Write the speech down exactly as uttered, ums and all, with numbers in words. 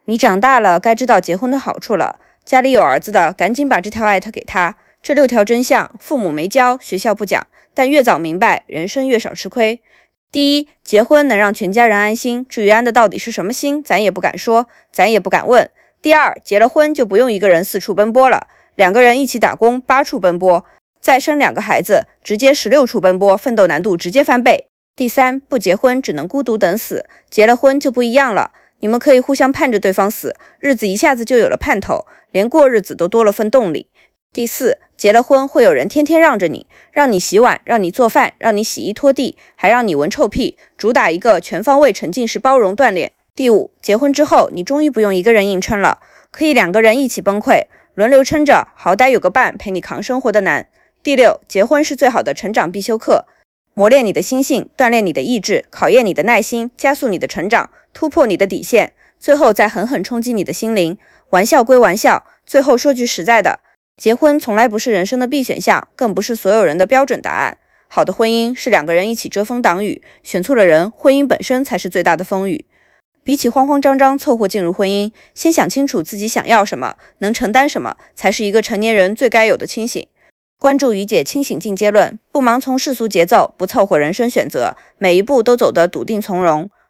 你长大了，该知道结婚的好处了。家里有儿子的，赶紧把这条艾特给他。这六条真相，父母没教，学校不讲，但越早明白，人生越少吃亏。第一，结婚能让全家人安心，至于安的到底是什么心，咱也不敢说，咱也不敢问。第二，结了婚就不用一个人四处奔波了，两个人一起打工，八处奔波，再生两个孩子，直接十六处奔波，奋斗难度直接翻倍。第三，不结婚只能孤独等死，结了婚就不一样了。你们可以互相盼着对方死，日子一下子就有了盼头，连过日子都多了份动力。第四，结了婚会有人天天让着你，让你洗碗，让你做饭，让你洗衣拖地，还让你闻臭屁，主打一个全方位沉浸式包容锻炼。第五，结婚之后，你终于不用一个人硬撑了，可以两个人一起崩溃，轮流撑着，好歹有个伴陪你扛生活的难。第六，结婚是最好的成长必修课，磨练你的心性，锻炼你的意志，考验你的耐心，加速你的成长，突破你的底线，最后再狠狠冲击你的心灵。玩笑归玩笑，最后说句实在的，结婚从来不是人生的必选项，更不是所有人的标准答案。好的婚姻是两个人一起遮风挡雨，选错了人，婚姻本身才是最大的风雨。比起慌慌张张凑合进入婚姻，先想清楚自己想要什么，能承担什么，才是一个成年人最该有的清醒。关注于姐清醒进阶论，不盲从世俗节奏，不凑合人生选择，每一步都走得笃定从容。